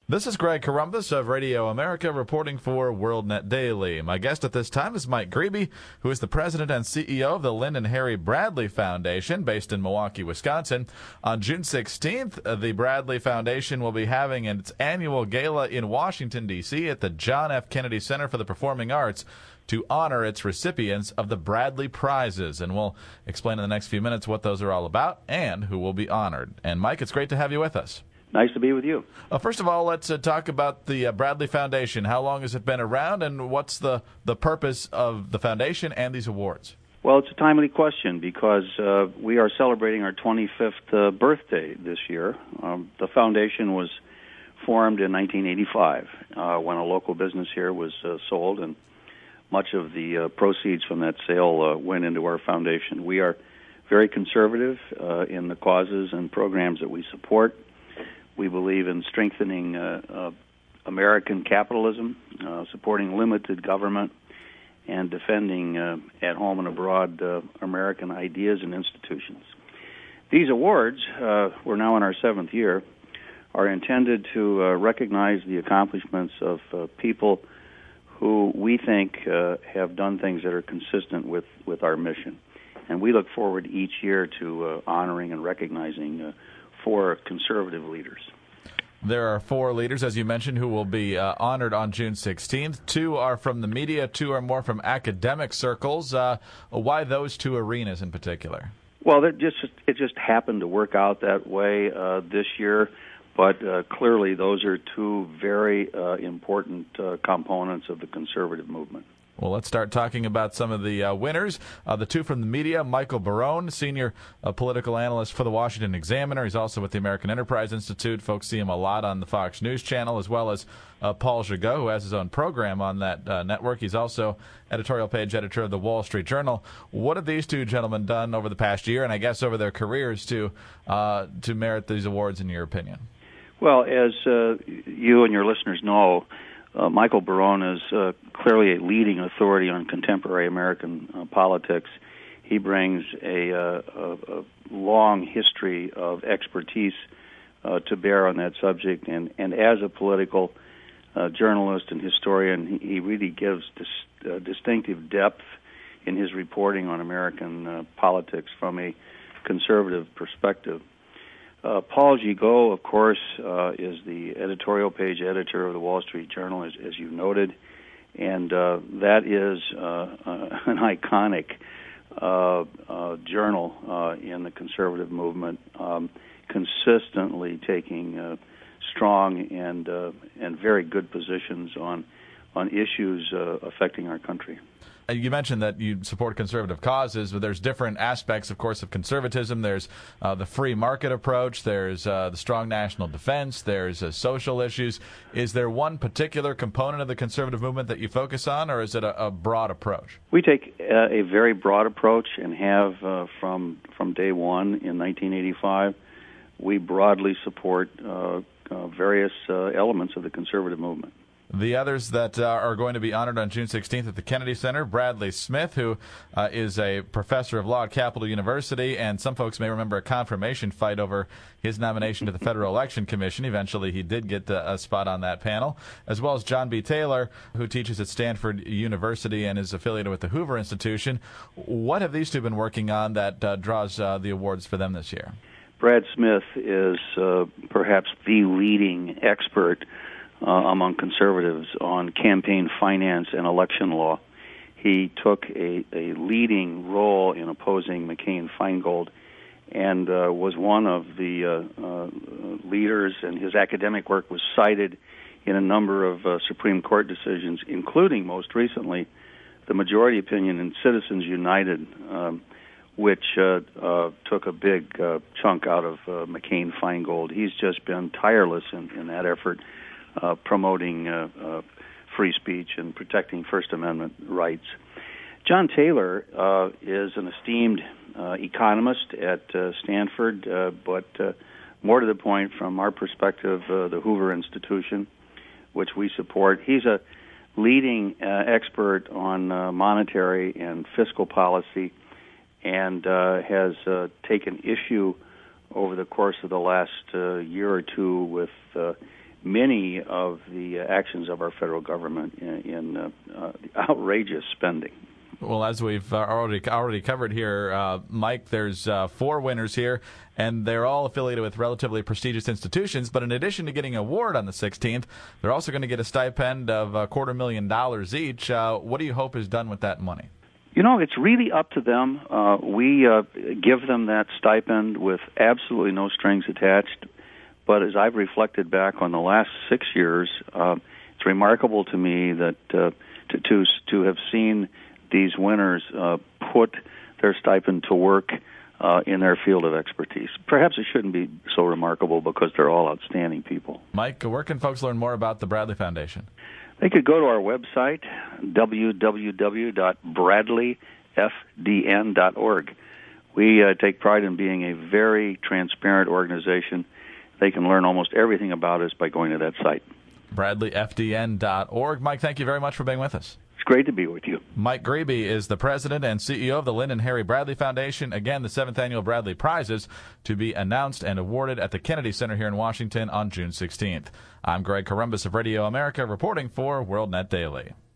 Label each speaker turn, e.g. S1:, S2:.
S1: This is Greg Corombos of Radio America reporting for WorldNet Daily. My guest at this time is Mike Grebe, who is the president and CEO of the Lynn and Harry Bradley Foundation, based in Milwaukee, Wisconsin. On June 16th, the Bradley Foundation will be having its annual gala in Washington, D.C. at the John F. Kennedy Center for the Performing Arts to honor its recipients of the Bradley Prizes. And we'll explain in the next few minutes what those are all about and who will be honored. And Mike, it's great to have you with us.
S2: Nice to be with you.
S1: First of all, let's talk about the Bradley Foundation. How long has it been around, and what's the purpose of the foundation and these awards?
S2: Well, it's a timely question because we are celebrating our 25th birthday this year. The foundation was formed in 1985 when a local business here was sold, and much of the proceeds from that sale went into our foundation. We are very conservative in the causes and programs that we support. We believe in strengthening American capitalism, supporting limited government, and defending at home and abroad American ideas and institutions. These awards, we're now in our 7th year, are intended to recognize the accomplishments of people who we think have done things that are consistent with our mission. And we look forward each year to honoring and recognizing 4 conservative leaders.
S1: There are 4 leaders, as you mentioned, who will be honored on June 16th. 2 are from the media, 2 are more from academic circles. Why those 2 arenas in particular?
S2: Well, it just happened to work out that way this year, but clearly those are 2 very important components of the conservative movement.
S1: Well, let's start talking about some of the winners. The 2 from the media, Michael Barone, senior political analyst for the Washington Examiner. He's also with the American Enterprise Institute. Folks see him a lot on the Fox News channel, as well as Paul Gigot, who has his own program on that network. He's also editorial page editor of the Wall Street Journal. What have these 2 gentlemen done over the past year, and I guess over their careers, to merit these awards, in your opinion?
S2: Well, as you and your listeners know, Michael Barone is clearly a leading authority on contemporary American politics. He brings a long history of expertise to bear on that subject, and as a political journalist and historian, he really gives distinctive depth in his reporting on American politics from a conservative perspective. Paul Gigot, of course, is the editorial page editor of the Wall Street Journal, as you noted, and that is an iconic journal in the conservative movement, consistently taking strong and very good positions on issues affecting our country.
S1: You mentioned that you support conservative causes, but there's different aspects, of course, of conservatism. There's the free market approach. There's the strong national defense. There's social issues. Is there one particular component of the conservative movement that you focus on, or is it a broad approach?
S2: We take a very broad approach and have from day one in 1985. We broadly support various elements of the conservative movement.
S1: The others that are going to be honored on June 16th at the Kennedy Center, Bradley Smith, who is a professor of law at Capital University, and some folks may remember a confirmation fight over his nomination to the Federal Election Commission. Eventually, he did get a spot on that panel, as well as John B. Taylor, who teaches at Stanford University and is affiliated with the Hoover Institution. What have these 2 been working on that draws the awards for them this year?
S2: Brad Smith is perhaps the leading expert among conservatives on campaign finance and election law. He took a leading role in opposing McCain-Feingold and was one of the leaders, and his academic work was cited in a number of Supreme Court decisions, including most recently the majority opinion in Citizens United, which took a big chunk out of McCain-Feingold. He's just been tireless in that effort, promoting free speech and protecting First Amendment rights. John Taylor is an esteemed economist at Stanford, but more to the point, from our perspective, the Hoover Institution, which we support. He's a leading expert on monetary and fiscal policy and has taken issue over the course of the last year or 2 with many of the actions of our federal government in outrageous spending.
S1: Well, as we've already covered here, Mike, there's 4 winners here, and they're all affiliated with relatively prestigious institutions. But in addition to getting an award on the 16th, they're also going to get a stipend of $250,000 each. What do you hope is done with that money?
S2: You know, it's really up to them. We give them that stipend with absolutely no strings attached. But as I've reflected back on the last 6 years, it's remarkable to me that to have seen these winners put their stipend to work in their field of expertise. Perhaps it shouldn't be so remarkable because they're all outstanding people.
S1: Mike, where can folks learn more about the Bradley Foundation?
S2: They could go to our website, www.bradleyfdn.org. We take pride in being a very transparent organization. They can learn almost everything about us by going to that site.
S1: BradleyFDN.org. Mike, thank you very much for being with us.
S2: It's great to be with you.
S1: Mike Grebe is the president and CEO of the Lynn and Harry Bradley Foundation. Again, the 7th Annual Bradley Prizes to be announced and awarded at the Kennedy Center here in Washington on June 16th. I'm Greg Corombos of Radio America reporting for WorldNet Daily.